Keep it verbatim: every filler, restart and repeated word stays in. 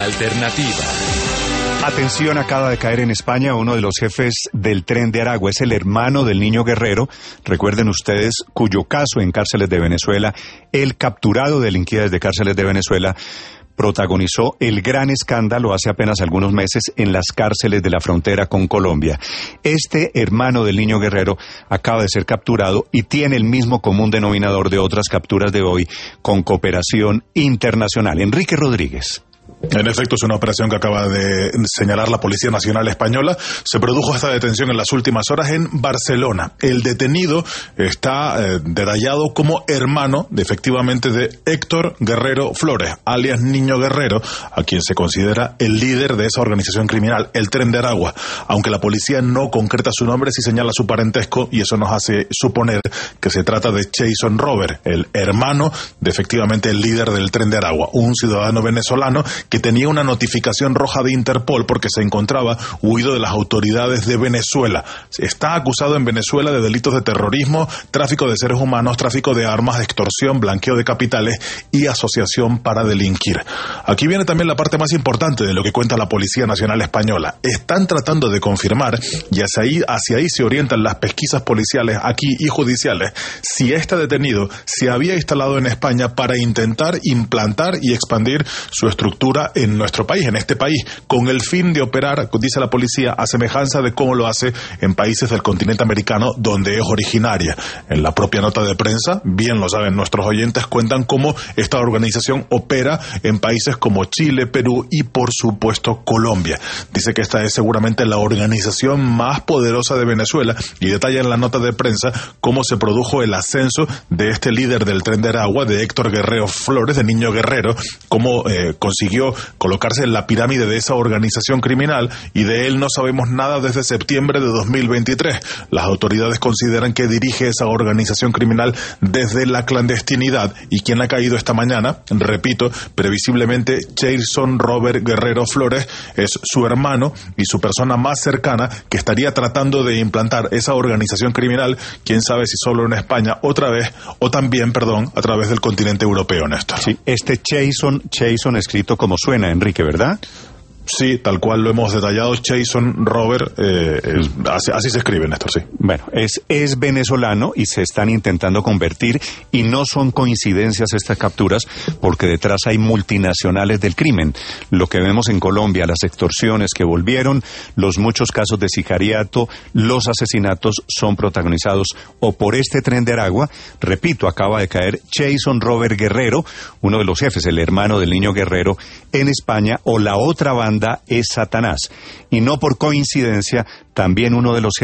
Alternativa. Atención, acaba de caer en España uno de los jefes del Tren de Aragua. Es el hermano del niño Guerrero. Recuerden ustedes, cuyo caso en cárceles de Venezuela, el capturado delinquía desde cárceles de Venezuela, protagonizó el gran escándalo hace apenas algunos meses en las cárceles de la frontera con Colombia. Este hermano del niño Guerrero acaba de ser capturado y tiene el mismo común denominador de otras capturas de hoy, con cooperación internacional. Enrique Rodríguez. En efecto, es una operación que acaba de señalar la Policía Nacional Española. Se produjo esta detención en las últimas horas en Barcelona. El detenido está eh, detallado como hermano, de, efectivamente, de Héctor Guerrero Flores, alias Niño Guerrero, a quien se considera el líder de esa organización criminal, el Tren de Aragua. Aunque la policía no concreta su nombre, sí señala su parentesco, y eso nos hace suponer que se trata de Jason Robert, el hermano de, efectivamente, el líder del Tren de Aragua, un ciudadano venezolano que tenía una notificación roja de Interpol porque se encontraba huido de las autoridades de Venezuela. Está acusado en Venezuela de delitos de terrorismo, tráfico de seres humanos, tráfico de armas, extorsión, blanqueo de capitales y asociación para delinquir. Aquí viene también la parte más importante de lo que cuenta la Policía Nacional Española. Están tratando de confirmar, y hacia ahí, hacia ahí se orientan las pesquisas policiales aquí y judiciales, si este detenido se había instalado en España para intentar implantar y expandir su estructura en nuestro país, en este país, con el fin de operar, dice la policía, a semejanza de cómo lo hace en países del continente americano donde es originaria. En la propia nota de prensa, bien lo saben nuestros oyentes, cuentan cómo esta organización opera en países como Chile, Perú y, por supuesto, Colombia. Dice que esta es seguramente la organización más poderosa de Venezuela y detalla en la nota de prensa cómo se produjo el ascenso de este líder del Tren de Aragua, de Héctor Guerrero Flores, de Niño Guerrero, cómo eh, consiguió colocarse en la pirámide de esa organización criminal, y de él no sabemos nada desde septiembre de dos mil veintitrés. Las autoridades consideran que dirige esa organización criminal desde la clandestinidad, y quien ha caído esta mañana, repito, previsiblemente Jason Robert Guerrero Flores, es su hermano y su persona más cercana que estaría tratando de implantar esa organización criminal, quién sabe si solo en España otra vez, o también, perdón, a través del continente europeo, Néstor. Sí, este Jason, Jason escrito como suena, Enrique, ¿verdad? Sí, tal cual lo hemos detallado, Jason Robert, eh, es, así, así se escribe, Néstor, sí. Bueno, es, es venezolano y se están intentando convertir, y no son coincidencias estas capturas, porque detrás hay multinacionales del crimen. Lo que vemos en Colombia, las extorsiones que volvieron, los muchos casos de sicariato, los asesinatos son protagonizados o por este Tren de Aragua. Repito, acaba de caer Jason Robert Guerrero, uno de los jefes, el hermano del niño Guerrero, en España, o la otra banda es Satanás. Y no por coincidencia, también uno de los